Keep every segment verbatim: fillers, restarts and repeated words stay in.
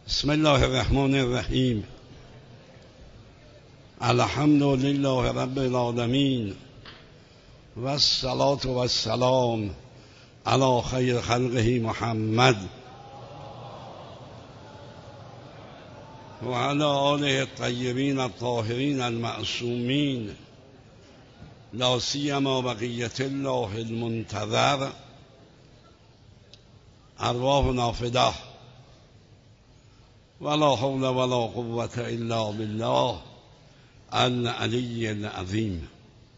بسم الله الرحمن الرحیم. الحمد لله رب العالمین و الصلاة و السلام علی خیر خلقه محمد و علی آله الطیبین الطاهرین المعصومین، لا سیما بقیة الله المنتظر، ارواح نافده، ولا حول ولا قوة الا بالله العلی العظیم.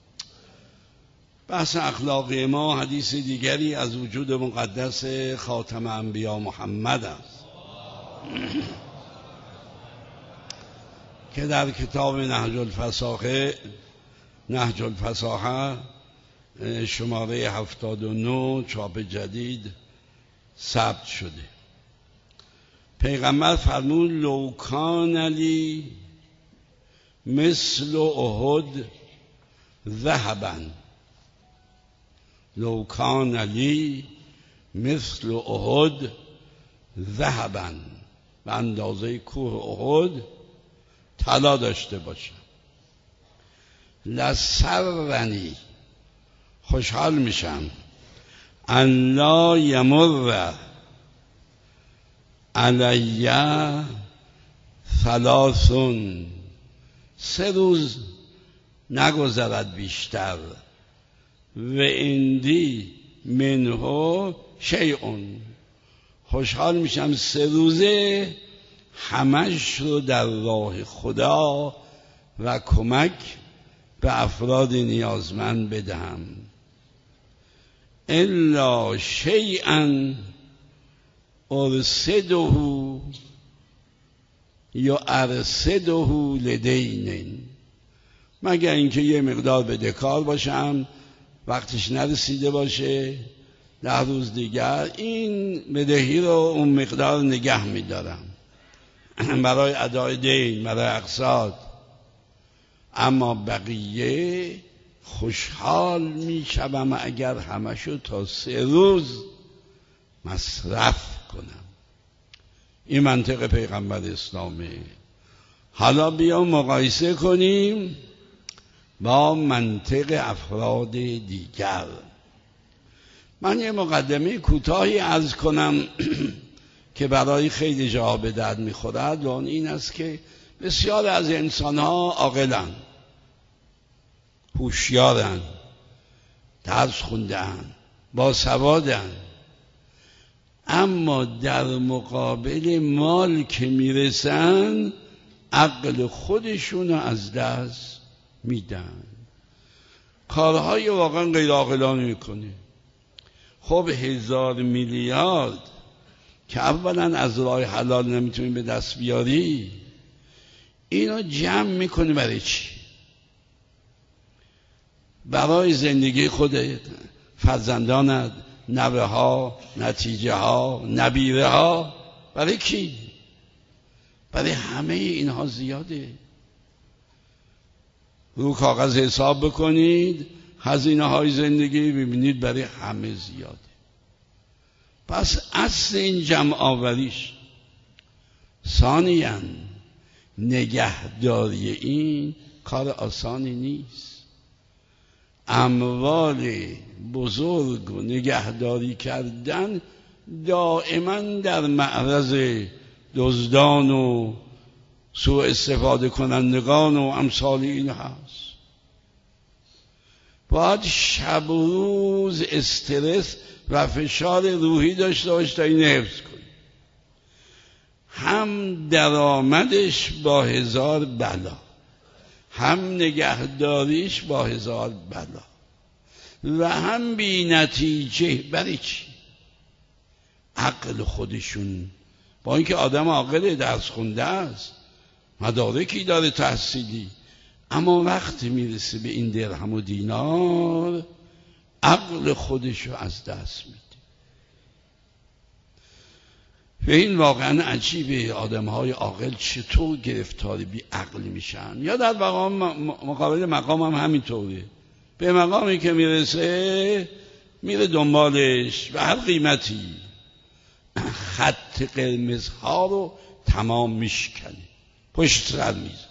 بحث اخلاقی ما حدیث دیگری از وجود مقدس خاتم انبیا محمد است که در کتاب نهج الفصاحه نهج الفصاحه شماره هفتاد و نه چاپ جدید ثبت شده. پیغمبر فرمود لو کان لی مثل احد ذهبا، لو کان لی مثل احد ذهبا، به اندازه کوه احد طلا داشته باشم، لسرنی، خوشحال میشم، ان لا یمر علیه ثلاثون، سه روز نگذرد بیشتر، و اندی منه شیئون، خوشحال میشم سه روزه همش رو در راه خدا و کمک به افراد نیازمند بدهم، الا شیئا ارصده یا ارصده لدین، مگر اینکه یه مقدار بدهکار باشم، وقتش نرسیده باشه، ده روز دیگر این بدهی رو اون مقدار نگه میدارم برای ادای دین، برای اقساط، اما بقیه خوشحال میشم اگر همشو تا سه روز مصرف کنم. این منطق پیغمبر اسلامه. حالا بیا مقایسه کنیم با منطق افراد دیگر. من یه مقدمه کوتاهی عرض کنم که برای خیلی جاها به درد میخورد، و اون این است که بسیار از انسانها عاقلن، هوشیارن، درس خوندن، باسوادن، اما در مقابل مال که میرسن عقل خودشون از دست میدن، کارهای واقعا غیر عاقلانه میکنه. خب هزار میلیارد که اولا از راه حلال نمیتونی به دست بیاری، اینو جمع میکنی برای چی؟ برای زندگی خودت، فرزندانت، نوه ها، نتیجه ها، نبیره ها، برای کی؟ برای همه اینها زیاده. رو کاغذ حساب بکنید هزینه های زندگی، ببینید برای همه زیاده. پس اصل این جمع آوریش. ثانیاً نگهداری این کار آسانی نیست. اموال بزرگ و نگهداری کردن دائما در معرض دزدان و سوء استفاده کنندگان و امثال این هست. باید شب و روز استرس و فشار روحی داشته باش تا این حفظ کنی. هم درآمدش با هزار بلا، هم نگهداریش با هزار بلا، و هم بی نتیجه. برای چی؟ عقل خودشون، با اینکه آدم عاقل درس خونده است، مدارکی داره تحصیلی، اما وقتی میرسه به این درهم و دینار عقل خودشو از دست میده. و این واقعا عجیبه، آدمهای عاقل چطور گرفتار بی عقل میشن. یا در مقام مقابل مقام هم همینطوره، به مقامی که میرسه میره دنبالش به هر قیمتی، خط خط قرمزها رو تمام میشکنه، پشت سر میزن.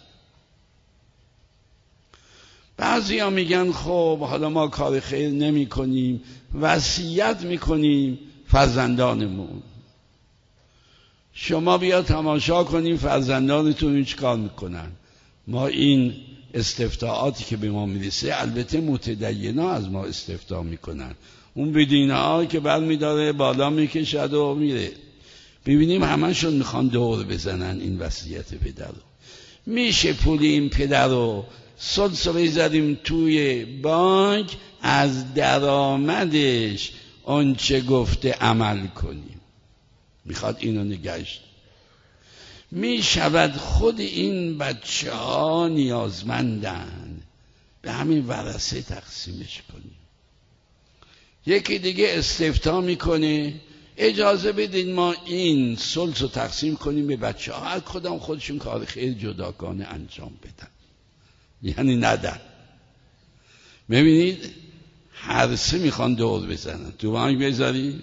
بعضی ها میگن خب حالا ما کار خیر نمی کنیم، وصیت میکنیم فرزندانمون. شما بیا تماشا کنیم فرزندانتون چی کار میکنن. ما این استفتاءاتی که به ما میرسه، البته متدینا از ما استفتاء میکنن، اون بدینها که بر میداره بالا میکشد و میره، ببینیم همشون میخوان دور بزنن این وصیت پدر رو. میشه پول این پدر رو سلس رو بذاریم توی بانک، از درآمدش آنچه گفته عمل کنیم. میخواد اینو نگشت. میشود خود این بچه ها نیازمندن، به همین ورثه تقسیمش کنیم. یکی دیگه استفتاء میکنه اجازه بدین ما این سلس رو تقسیم کنیم به بچه ها، هر کدام خودشون کار خیر جداگانه انجام بدن، یعنی ندن. ببینید هر سه میخوان دور بزنن، تو بانک بذاری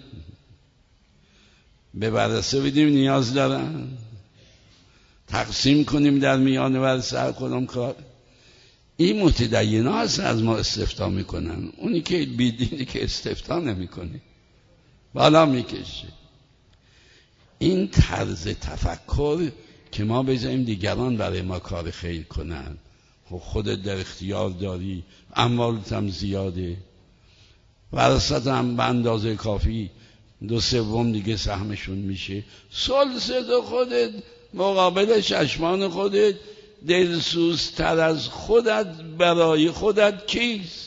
به ورثه بدیم نیاز دارن، تقسیم کنیم در میان ورثه هر کدام کار. این متدینا هست از ما استفتاء میکنن، اونی که بیدینی که استفتاء نمیکنه بالا میکشه. این طرز تفکر که ما بذاریم دیگران برای ما کار خیر کنن، خودت در اختیار داری، اموالت هم زیاده، ورثت هم به اندازه کافی دو سوم دیگه سهمشون میشه، سلس تو خودت مقابل چشمان خودت، دلسوزتر از خودت برای خودت کیست؟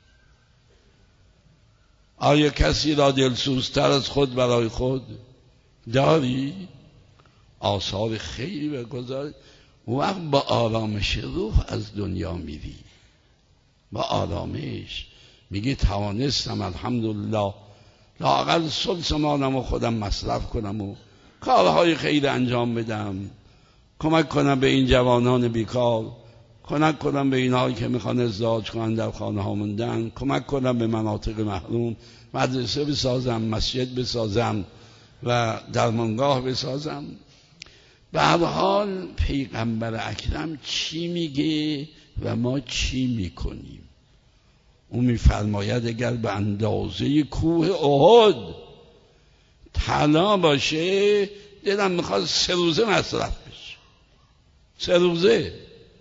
آیا کسی را دلسوزتر از خود برای خود داری؟ آثار خیلی بگذار، وقت با آرامش روح از دنیا میری، با آرامش میگی توانستم الحمدلله لااقل سلس مالم و خودم مصرف کنم و کارهای خیر انجام بدم، کمک کنم به این جوانان بیکار، کمک کنم به اینهایی که میخوان ازدواج کنن در خانه ها موندن، کمک کنم به مناطق محروم، مدرسه بسازم، مسجد بسازم و درمانگاه بسازم. به هر حال پیغمبر اکرم چی میگه و ما چی میکنیم؟ او میفرماید اگر به اندازه کوه احد طلا باشه دلم میخواد سه روزه مصرف بشه، سه روزه.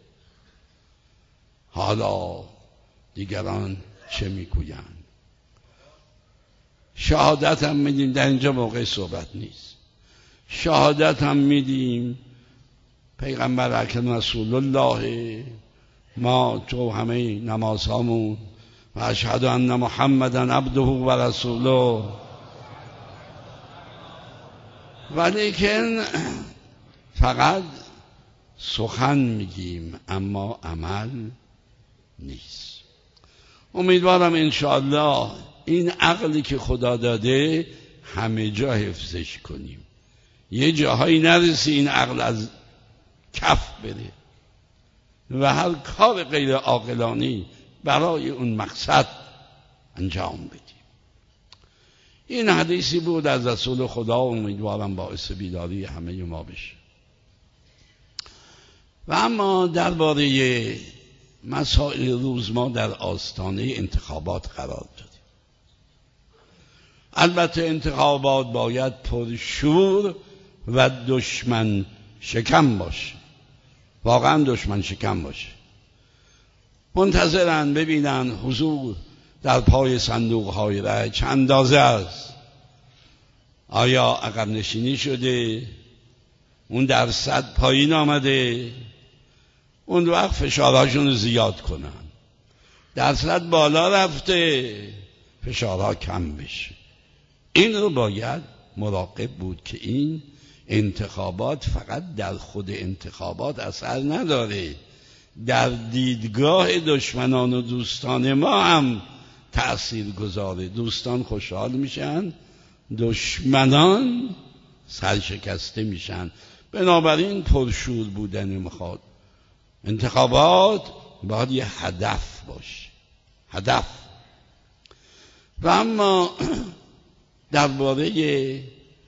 حالا دیگران چه میگویند؟ شهادت هم میدیم، در اینجا موقع صحبت نیست، شهادت هم میدیم پیغمبر اکرم رسول الله، ما تو همه نمازهامون و اشهد ان محمدا عبده و رسوله، ولیکن فقط سخن میگیم اما عمل نیست. امیدوارم انشاءالله این عقلی که خدا داده همه جا حفظش کنیم، یه جاهایی نرسی این عقل از کف بره و هر کار غیر عاقلانه برای اون مقصد انجام بدیم. این حدیثی بود از رسول خدا، امیدوارم باعث بیداری همه ما بشه. و اما درباره مسائل روز ما در آستانه انتخابات قرار دادیم. البته انتخابات باید پرشور و دشمن شکم باشه، واقعا دشمن شکم باشه. منتظرن ببینن حضور در پای صندوق های رای چند اندازه است، آیا عقب نشینی شده، اون درصد پایین آمده، اون وقت فشارهاشون رو زیاد کنن، درصد بالا رفته فشارها کم بشه. این رو باید مراقب بود که این انتخابات فقط در خود انتخابات اثر نداره، در دیدگاه دشمنان و دوستان ما هم تأثیر گذاره. دوستان خوشحال میشن، دشمنان سرشکسته میشن. بنابراین پرشور بودن میخواد. انتخابات باید یه هدف باشه، هدف. و اما درباره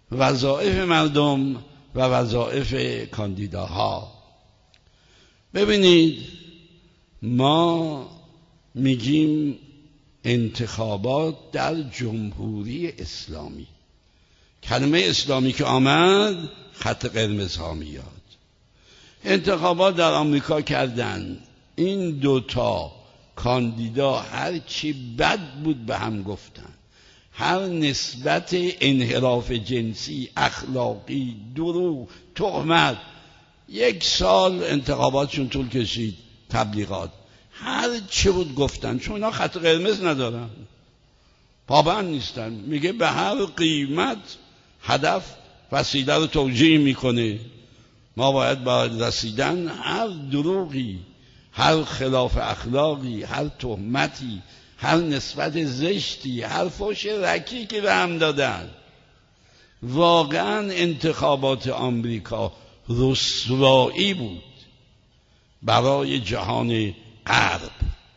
وظایف مردم و وظایف کاندیداها. ببینید ما میگیم انتخابات در جمهوری اسلامی، کلمه اسلامی که آمد خط قرمز ها میاد. انتخابات در آمریکا کردن، این دوتا کاندیدا هر چی بد بود به هم گفتن، هر نسبت انحراف جنسی، اخلاقی، دروغ، تهمت. یک سال انتخاباتشون طول کشید، تبلیغات، هر چی بود گفتن، چون اینا خط قرمز ندارن، پابند نیستن. میگه به هر قیمت هدف وسیله رو توجیه میکنه. ما باید باید رسیدن هر دروغی، هر خلاف اخلاقی، هر تهمتی، هر نسبت زشتی، هر فحش رکی که به هم دادن. واقعا انتخابات آمریکا رسوایی بود برای جهان غرب،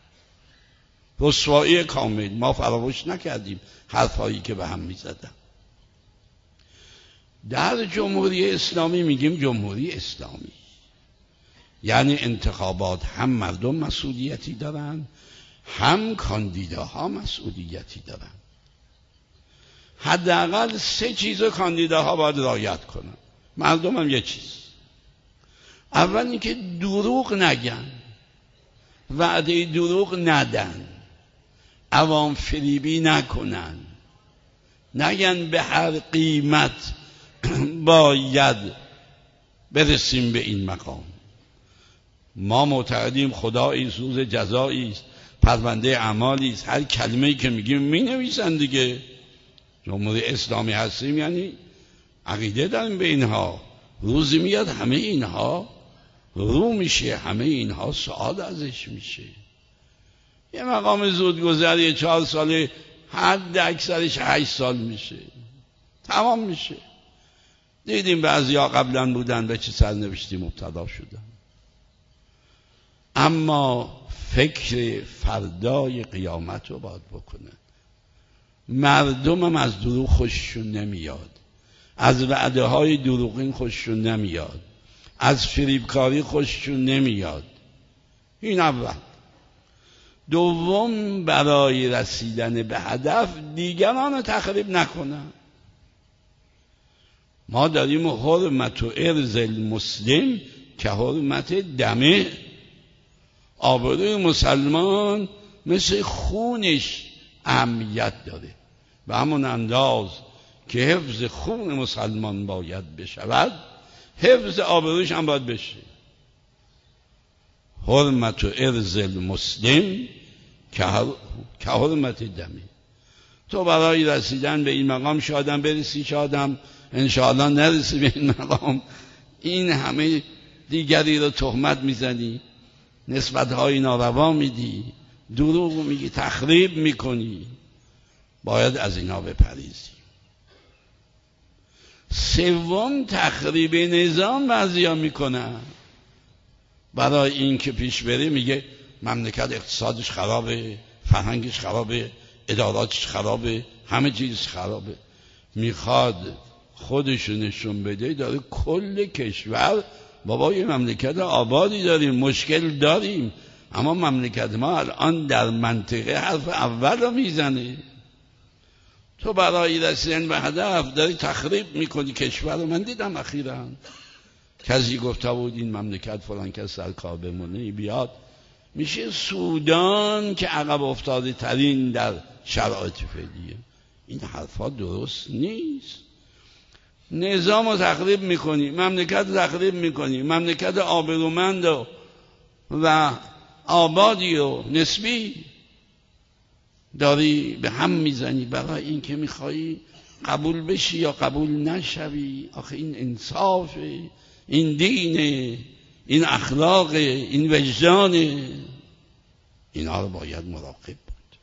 رسوایی کامل. ما فراموش نکردیم حرفایی که به هم میزدن. در جمهوری اسلامی میگیم جمهوری اسلامی، یعنی انتخابات هم مردم مسئولیتی دارن، هم کاندیداها مسئولیتی دارن. حداقل سه چیز کاندیداها باید رعایت کنن، مردم هم یه چیز. اول اینکه دروغ نگن، وعده دروغ ندن، عوام فریبی نکنن، نگن به هر قیمت باید برسیم به این مقام. ما معتقدیم خدایی است، روز جزایی است، پرونده اعمالی است. هر کلمه‌ای که میگیم مینویسن دیگه. جمهوری اسلامی هستیم یعنی عقیده داریم به اینها. روزی میاد همه اینها رو میشه، همه اینها سوال ازش میشه. یه مقام زودگذر یه چهار ساله، حد اکثرش هشت سال میشه، تمام میشه. دیدیم بعضیا قبلا بودن به چه سرنوشتی مبتلا شدن. اما فکر فردای قیامت رو باید بکنن. مردم هم از دروغ خوششون نمیاد، از وعده های دروغین خوششون نمیاد، از فریبکاری خوششون نمیاد. این اول. دوم، برای رسیدن به هدف دیگران رو تخریب نکنن. ما داریم حرمت و ارز المسلم که حرمت دمه. آبروی مسلمان مثل خونش اهمیت داره. به همون انداز که حفظ خون مسلمان باید بشود، حفظ آبروش هم باید بشه. حرمت و ارز المسلم که حرمت دمه. تو برای رسیدن به این مقام شادم برسی، شادم انشاءالله نرسی به این مقام، این همه دیگری رو تهمت میزنی، نسبت‌های ناروا میدی، دروغ میگی، تخریب میکنی. باید از اینا بپریزی. سوم، تخریب نظام بعضیا میکنن. برای این که پیش بره میگه مملکت اقتصادش خرابه، فرهنگش خرابه، اداراتش خرابه، همه چیز خرابه. میخواد خودشو نشون بده داره کل کشور، بابا یه مملکت آبادی داریم، مشکل داریم، اما مملکت ما الان در منطقه حرف اول رو میزنه. تو برای رسیدن به هدف داری تخریب میکنی کشور رو. من دیدم اخیراً کسی گفته بود این مملکت فلان کس سرکار بمونه بیاد میشه سودان که عقب افتاده ترین در شرایط فعلیه. این حرفا درست نیست. نظام رو تخریب میکنی، مملکت رو تخریب میکنی، مملکت آبرومند و, و آبادی و نسبی داری به هم میزنی برای این که میخوایی قبول بشی یا قبول نشوی. آخه این انصافه، این دینه، این اخلاقه، این وجدانه. اینا رو باید مراقب بود.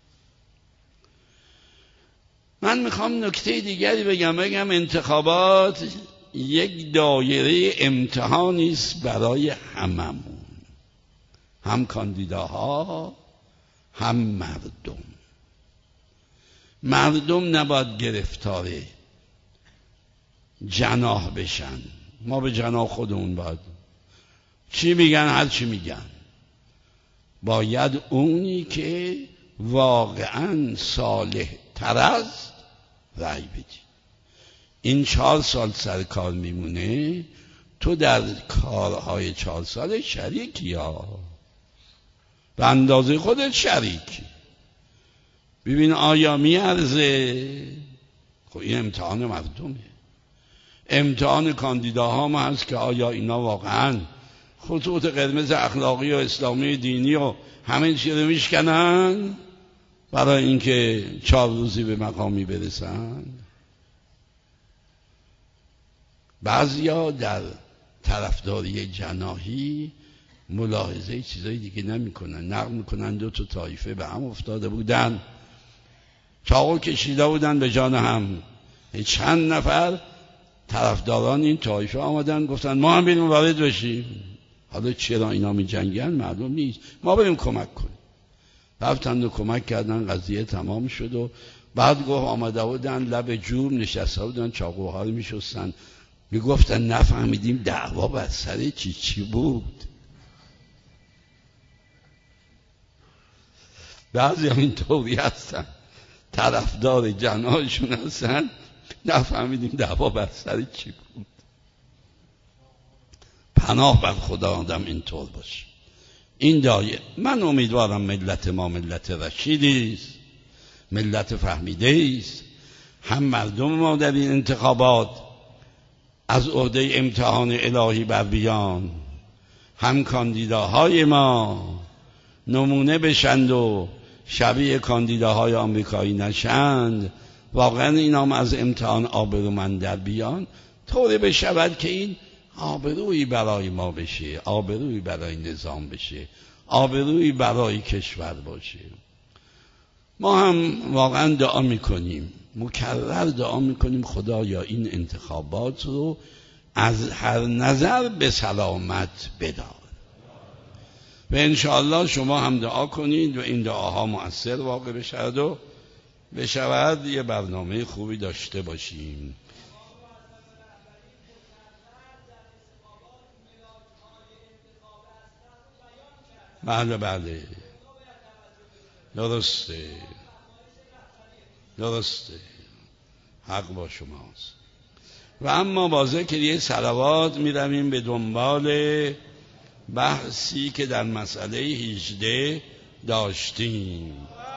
من میخوام نکته دیگری بگم. بگم انتخابات یک دایره امتحانی است برای هممون، هم کاندیداها هم مردم. مردم نباید گرفتار جناح بشن. ما به جناح خودمون باید چی میگن هر چی میگن، باید اونی که واقعا صالح تر است رأی بدی. این چهار سال سر کار میمونه، تو در کارهای چهار سال شریکی، یا به اندازه خودت شریکی. ببین آیا میارزه؟ خب این امتحان مردمه. امتحان کاندیداها هم هست که آیا اینا واقعا خطوط قرمز اخلاقی و اسلامی دینی و همه چیز رو میشکنن برای اینکه چهار روزی به مقامی برسن. بعضیا در طرفداری جناحی ملاحظه چیزای دیگه نمیکنن، نقل میکنن دو تا طایفه به هم افتاده بودن، چاقو کشیده بودن به جان هم. چند نفر طرفداران این طایفه آمدن گفتن ما هم بریم وارد بشیم. حالا چرا اینا می جنگن معلوم نیست، ما بریم کمک کنیم. رفتن و کمک کردن، قضیه تمام شد. و بعد گفت آمده بودن لب جوب نشسته بودن، چاقوها رو می شستن، می گفتن نفهمیدیم دعوا بر سر چی چی بود. بعضی هم این طوری هستن، طرفدار جناحشون هستن، نفهمیدیم دعوا بر سر چی بود. پناه بر خدا آدم اینطور باشه. این دایه من امیدوارم ملت ما ملت رشیدی است، ملت فهمیده است. هم مردم ما در این انتخابات از عهده امتحان الهی بر بیان، هم کاندیداهای ما نمونه بشند و شبیه کاندیداهای آمریکایی نشند. واقعا اینا هم از امتحان آبرومند در بیان، طوری بشود که این آبرویی برای ما بشه، آبرویی برای نظام بشه، آبرویی برای کشور باشه. ما هم واقعا دعا میکنیم، مکرر دعا میکنیم خدایا این انتخابات رو از هر نظر به سلامت بدار. و انشاءالله شما هم دعا کنید و این دعاها مؤثر واقع بشود و بشود یه برنامه خوبی داشته باشیم. بله بله درسته درسته، حق با شماست. و اما با ذکر یه صلوات می رویم به دنبال بحثی که در مسئله هجده داشتیم.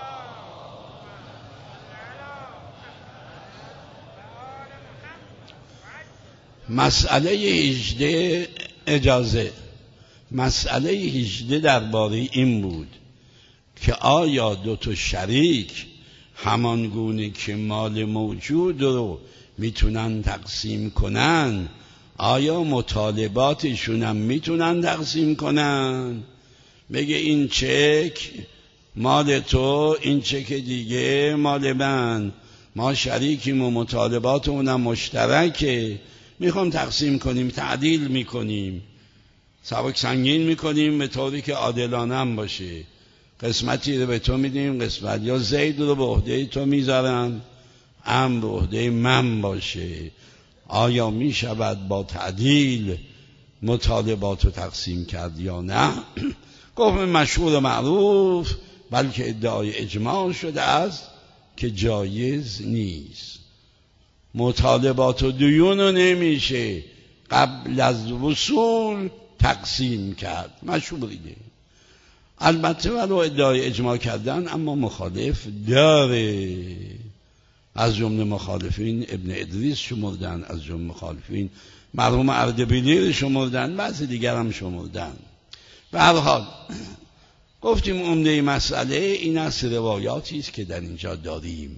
مسئله هجده اجازه مسئله هجده درباره این بود که آیا دو تا شریک همانگونه که مال موجود رو میتونن تقسیم کنن، آیا مطالباتشون هم میتونن تقسیم کنن؟ بگه این چک مال تو، این چک دیگه مال من، ما شریکیم و مطالباتمون هم مشترکه، میخوام تقسیم کنیم، تعدیل میکنیم، سبک سنگین میکنیم به طوری که عادلانه هم باشه. قسمتی رو به تو میدیم، قسمت یا زید رو به عهده تو میذارم، ام به عهده من باشه. آیا میشود با تعدیل مطالبات رو تقسیم کرد یا نه؟ گفت مشهور معروف بلکه ادعای اجماع شده است که جایز نیست. مطالبات و دیون رو نمیشه قبل از وصول تقسیم کرد، مشهوریه. البته ولو ادعای اجماع کردن اما مخالف داره. از جمله مخالفین ابن ادریس شمردن، از جمله مخالفین مرحوم اردبیلی شمردن، بعضی دیگر هم شمردن. به هر حال گفتیم عمده مسئله این است، روایاتی است که در اینجا داریم.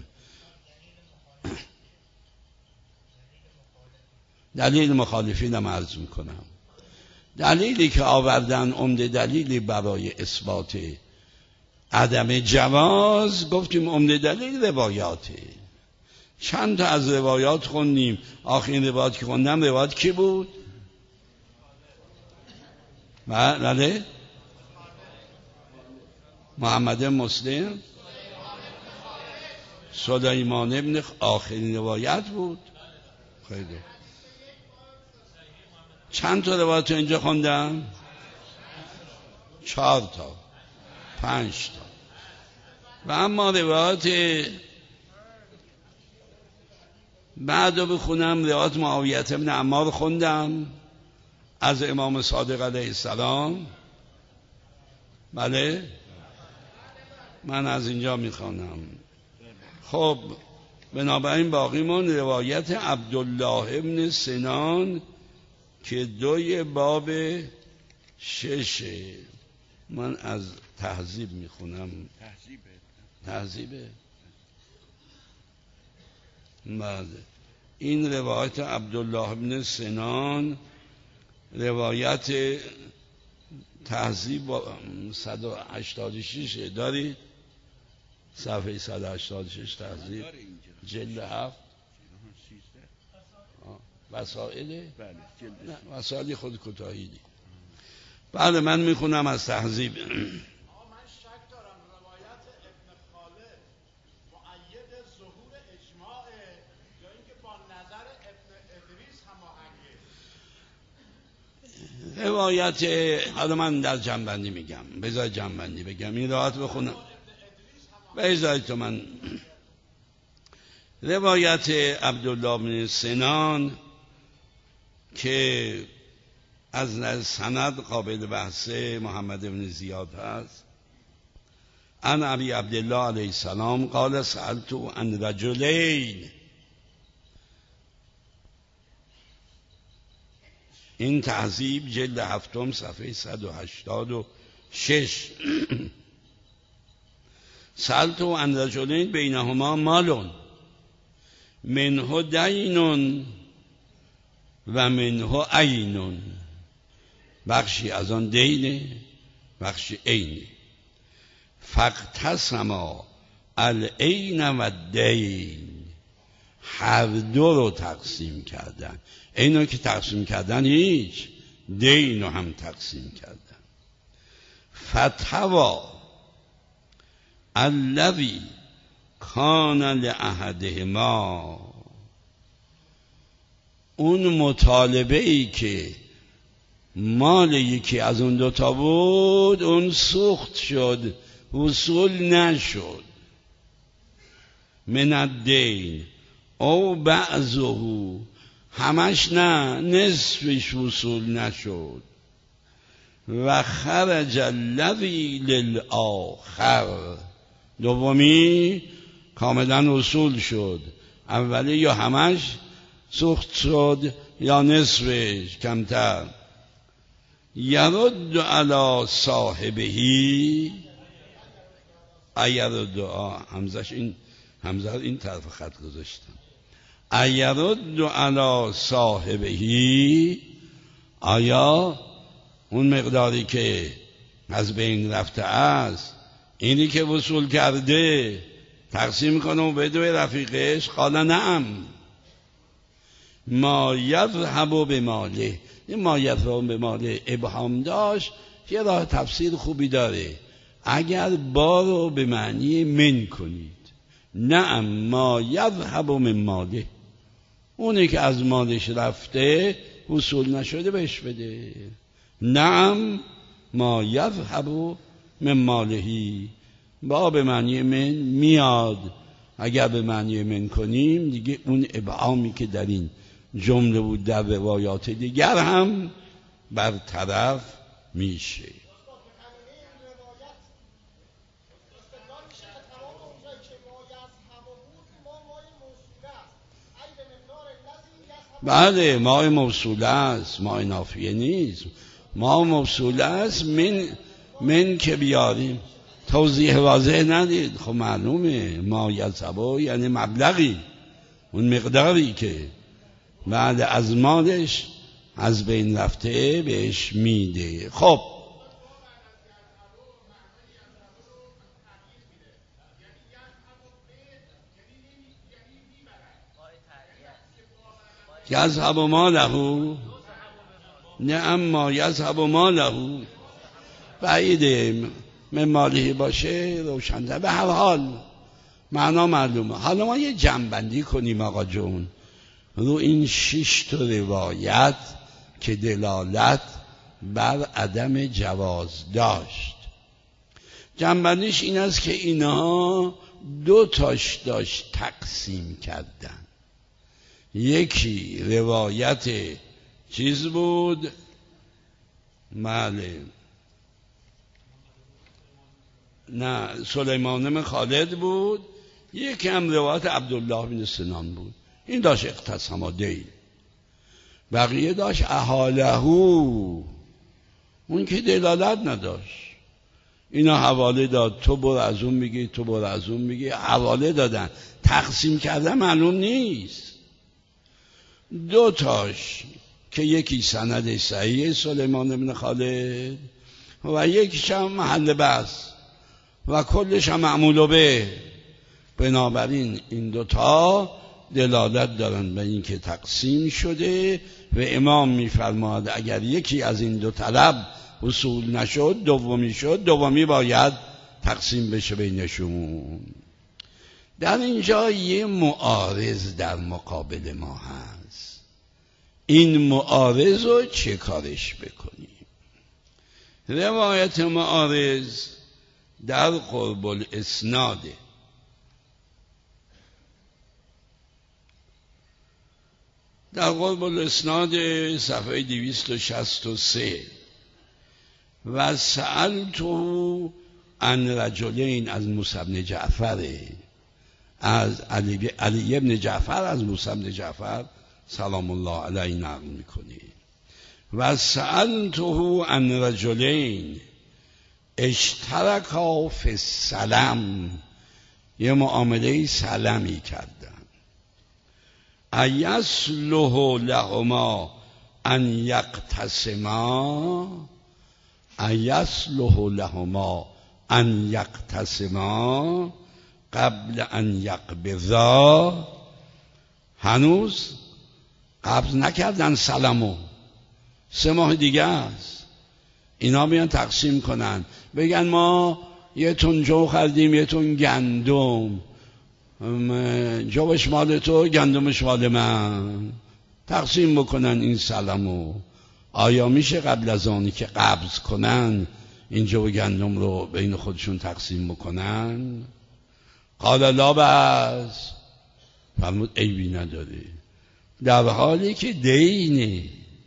دلیل مخالفین هم عرض میکنم. دلیلی که آوردن عمده دلیلی برای اثبات عدم جواز، گفتیم عمده دلیل روایاته. چند تا از روایات خوندیم، آخرین روایات که خوندم روایات کی بود؟ بله محمد مسلم سلیمان ابن آخرین روایت بود. خیلی چند تا روایت اینجا خوندم؟ چهار تا، پنج تا. و اما روایت بعد رو بخونم، روایت معاویه بن عمار خوندم از امام صادق علیه السلام. بله من از اینجا میخوانم. خب بنابراین باقیمون روایت عبدالله ابن سنان که دوی باب ششه. من از تهذیب میخونم. تهذیبه. بعد این روایت عبدالله ابن سنان، روایت تهذیب صد و هشتاد و شش دارید؟ صفحه صد و هشتاد و شش تهذیب جلد هفت. وسائله؟ بله جلد وسائلی خود کوتاهی دی. بله من میخونم از تهذیب. روایت، حالا من در جنبندی میگم، بذار جنبندی بگم این روایت بخونم، بذار تو من. روایت عبدالله بن سنان که از سند قابل بحثه محمد بن زیاد هست، عن ابی عبدالله علیه السلام قال سألت عن رجلین. این تهذیب جلد هفتم صفحه صد و هشتاد و شش. سألت عن رجلین بینهما مال منه دین و منه عین. بخشی از آن دینه، بخشی عینه. فاقتسما العین و الدین، هر دو رو تقسیم کردن. اینو که تقسیم کردن هیچ، دین رو هم تقسیم کردن. فتوا الذی کان لأحدهما، اون مطالبه ای که مال یکی از اون دوتا بود اون سوخت شد، وصول نشد. من الدین او بعضه، همش نه، نصفش وصول نشد. و خرج الذی للآخر، دومی کاملا وصول شد، اولی یا همش سوخت شد یا نصفش کمتر. یرد علی صاحبهی، ایرد، همزش این همزه این طرف خط گذاشتم. ایرد علی صاحبهی، آیا اون مقداری که از بین رفته است اینی که وصول کرده تقسیم کنه و بده به رفیقش؟ قال نعم. ما یذهب به ماله، این ما یذهب به ماله ابهام داشت، یه راه تفسیر خوبی داره. اگر با رو به معنی من کنید، نعم ما یذهب من ماله، اونی که از مالش رفته وصول نشده بهش بده. نعم ما یذهب من مالهی، با به معنی من میاد. اگر به معنی من کنیم دیگه اون ابهامی که در این جمله بود در روایات دیگر هم برطرف میشه. بله ما موصول است، ما نافیه نیست. ما موصول است. من من که بیاریم توضیح واضح ندید، خب معلومه. ما یذهب یعنی مبلغی، اون مقداری که بعد از مالش از بین رفته بهش میده. خب یذهب ماله، نه اما یذهب ماله بعیده من ماله باشه روشن‌تر. به هر حال معنا معلومه. حالا ما یه جنبندی کنیم آقا جون رو این شش تا روایت که دلالت بر عدم جواز داشت. جنبندیش این است که اینها دو تاش داشت تقسیم کردن. یکی روایت چیز بود، بله نه سلیمان بن خالد بود، یکی هم روایت عبدالله بن سنان بود. این داشت اقتسم دیل، بقیه داشت احالهو، اون که دلالت نداشت. اینا حواله داد، تو برو از اون میگی، تو برو از اون میگی، حواله دادن. تقسیم کردن معلوم نیست. دو تاش که یکی سند صحیح سلیمان بن خالد و یکیش هم محل بحث و کلش هم معمول به. بنابراین این دوتا دلالت دارن به این که تقسیم شده و امام میفرماد اگر یکی از این دو طلب وصول نشد دومی شد، دومی باید تقسیم بشه بینشون. در اینجا یه معارض در مقابل ما هست. این معارض رو چه کارش بکنیم؟ روایت معارض در قرب الاسناده. در قرب الاسناد صفحه دویست و شصت و سه و سألته عن رجلین از موسی بن جعفر، از علی, علی ابن جعفر از موسی بن جعفر سلام الله علیه نقل میکنه. و سألته عن رجلین اشترکا فی السلم، یه معامله سلمی کردن. ایصلح لهما ان یقتسما، ایصلح لهما ان یقتسما قبل ان یقبضا. هنوز قبض نکردن سلمو، سه ماه دیگه است. اینا بیان تقسیم کنن، بگن ما یه تن جو خریدیم، یه تن گندم، جوش مال تو، گندمش مال من، تقسیم بکنن این سلمو. آیا میشه قبل از آنی که قبض کنن این جو گندم رو بین خودشون تقسیم بکنن؟ قال لا بأس، فرمود عیبی نداره، در حالی که دینه،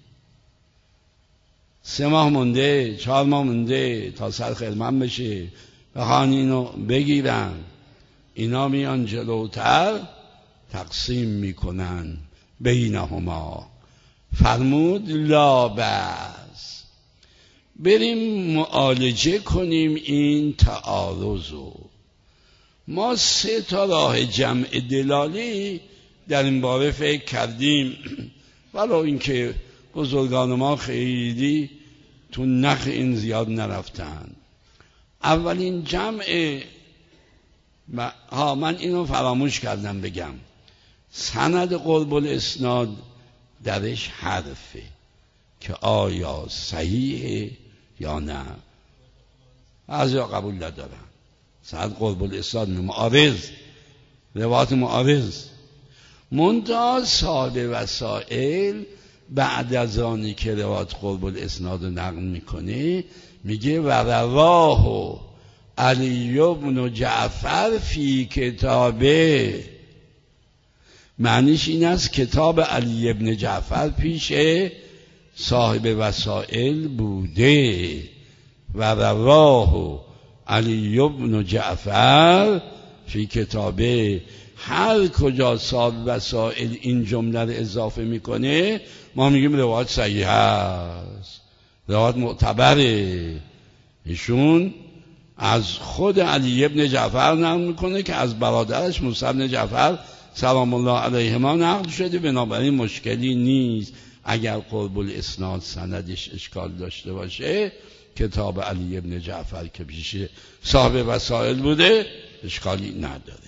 سه ماه مونده، چهار ماه مونده تا سر خرمن بشه، بخوان اینو بگیرن. اینا میان جلوتر تقسیم میکنن بینهما. فرمود لا بأس، بریم معالجه کنیم این تعارضو. ما سه تا راه جمع دلالی در این باره فکر کردیم، ولو اینکه بزرگان ما خیلی تو نخ این زیاد نرفتن. اولین جمع ها، من اینو فراموش کردم بگم، سند قرب الاسناد درش حرفه که آیا صحیحه یا نه. از یا قبول ندارن سند قرب الاسناد معارض، روایت معارض. منتها صاحب وسائل بعد از آنی که روایت قرب الاسناد رو نقل میکنه میگه و رواه علی بن جعفر فی کتابه. معنیش این است کتاب علی بن جعفر پیش صاحب وسائل بوده. و رواه علی بن جعفر فی کتابه. هر کجا صاحب وسائل این جمله رو اضافه میکنه ما میگیم روایت صحیح است، روایت معتبره. ایشون از خود علی ابن جعفر نقل میکنه که از برادرش موسی بن جعفر سلام الله علیهما نقل شده، بنابراین مشکلی نیست. اگر قرب الاسناد سندش اشکال داشته باشه، کتاب علی ابن جعفر که پیش صاحب وسائل بوده اشکالی نداره.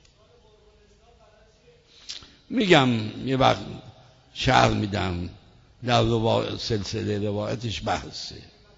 میگم یه وقت شرح میدم، در روا... سلسله روایتش بحثه،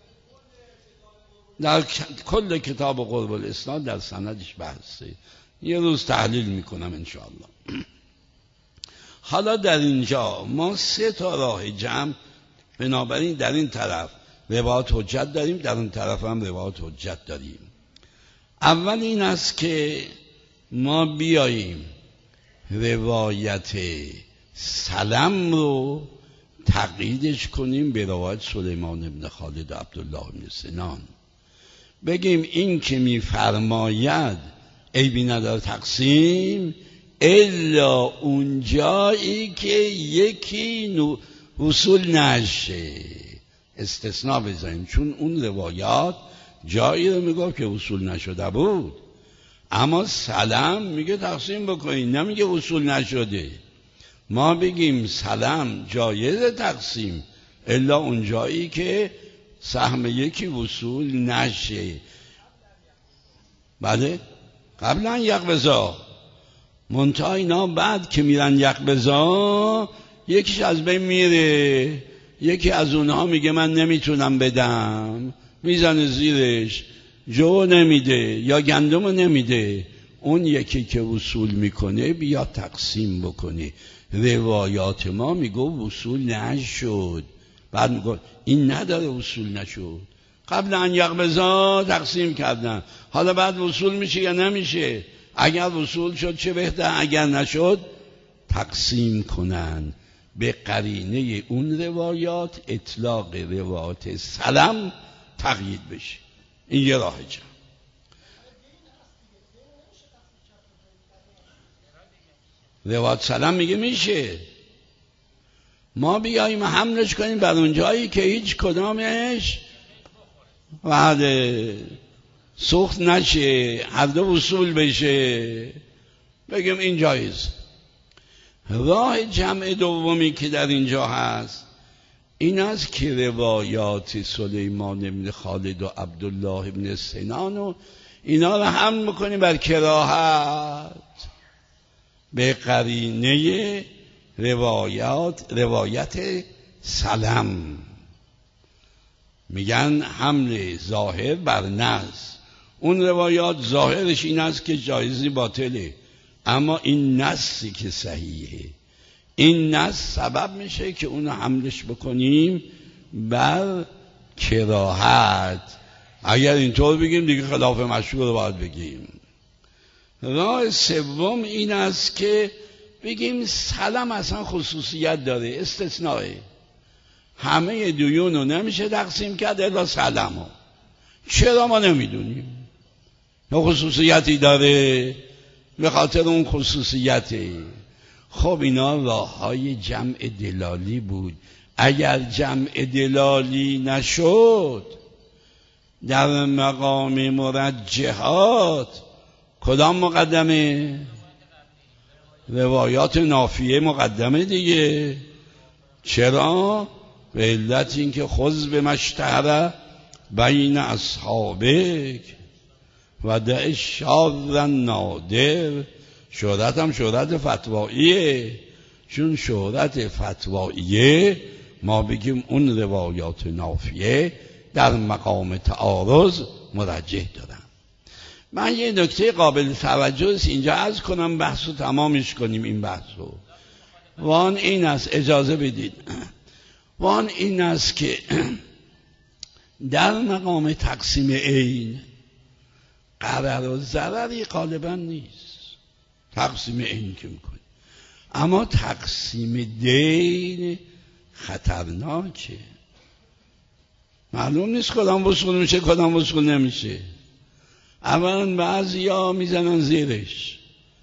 در کل کتاب قرب الاسناد در سندش بحثه، یه روز تحلیل میکنم انشاءالله. حالا در اینجا ما سه تا راه جمع بنابراین در این طرف روایات حجت داریم، در اون طرف هم روایات حجت داریم. اول این است که ما بیاییم روایت سلم رو تقییدش کنیم به روایت سلیمان بن خالد و عبدالله بن سنان. بگیم این که میفرماید عیبی نداره تقسیم الا اون جایی که یکی وصول نشه، استثناء بذاریم، چون اون روایات جایی رو میگه که وصول نشده بود، اما سلم میگه تقسیم بکنین، نمیگه وصول نشده. ما بگیم سلم جایز تقسیم الا اون جایی که سهم یکی وصول نشه. بله قبلا یقبضا منتها اینا بعد که میرن یقبضا یکیش از بین میره، یکی از اونها میگه من نمیتونم بدم، میزنه زیرش، جو نمیده یا گندم نمیده، اون یکی که وصول میکنه بیا تقسیم بکنه. روایات ما میگه وصول نشد، بعد میگه این نداره وصول نشد، قبل ان یقبضا تقسیم کردن، حالا بعد وصول میشه یا نمیشه؟ اگر وصول شد چه بهتر، اگر نشد تقسیم کنن. به قرینه اون روایات اطلاق روایات سلم تقیید بشه. این یه راه جا. روایت سلم میگه میشه، ما بیاییم حملش کنیم بر اون جایی که هیچ کدامش بعد سوخت نشه، هر دو وصول بشه، بگیم این جایز. راه جمع دومی که در اینجا هست این است که روایات سلیمان بن خالد و عبدالله بن سنان و اینا رو هم میکنیم بر کراهت به قرینه روایات روایت سلم. میگن حمل ظاهر بر نص. اون روایات ظاهرش این است که جایزی باطله، اما این نصی که صحیحه، این نص سبب میشه که اون حملش بکنیم بر کراهت. اگر اینطور بگیم دیگه خلاف مشهور رو باید بگیم. راه سوم این است که بگیم سلم اصلا خصوصیت داره، استثناء، همه دیون رو نمیشه تقسیم کرد الا سلم ها. چرا ما نمیدونیم؟ یا خصوصیتی داره، به خاطر اون خصوصیته. خب اینا راه های جمع دلالی بود. اگر جمع دلالی نشد در مقام مرجحات کدام مقدمه؟ روایات نافیه مقدمه دیگه. چرا؟ به علت این که خذ به مشتهر بین اصحابک و دع شاذ نادر. شهرت هم شهرت فتواییه، چون شهرت فتواییه ما بگیم اون روایات نافیه در مقام تعارض مرجح دارن. من یه نکته قابل توجه است اینجا عرض کنم، بحث رو تمامش کنیم. این بحث رو وان این است، اجازه بدید، وان این است که در مقام تقسیم عین قرار و ضرری غالبا نیست، تقسیم عین که میکنی، اما تقسیم دین خطرناکه. معلوم نیست کدام وصول میشه کدام وصول نمیشه. اولا بعضی ها میزنن زیرش،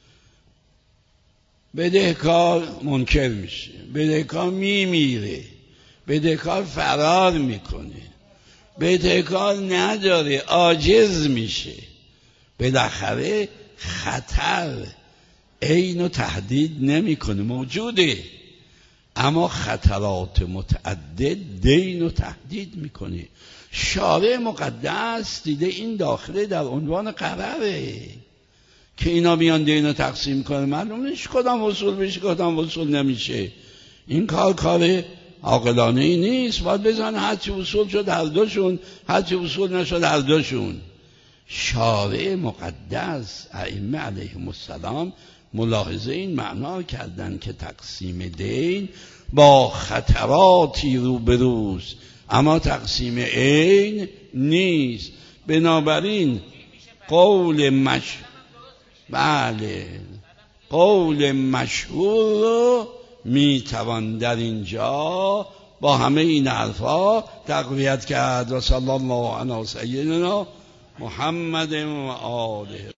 بدهکار منکر میشه، بدهکار میمیره، بدهکار فرار میکنه، بدهکار نداره عاجز میشه. بالاخره خطر عین و تهدید نمیکنه، موجوده، اما خطرات متعدد دین و تهدید میکنه. شارع مقدس دیده این داخله در عنوان قراره که اینا بیان دین رو تقسیم کنه، معلوم نیست کدام وصول بشه کدام وصول نمیشه. این کار کار عاقلانه ای نیست. باید بزن هرچی وصول شد هر دوشون، هرچی وصول نشد هر دوشون. شارع مقدس ائمه علیهم السلام ملاحظه این معنا کردن که تقسیم دین با خطراتی روبروست، اما تقسیم عین نیست. بنابراین قول مش بله قول مشهور رو میتوان در اینجا با همه این حرفا تقویت کرد. و صلی الله علی سیدنا محمد و آله.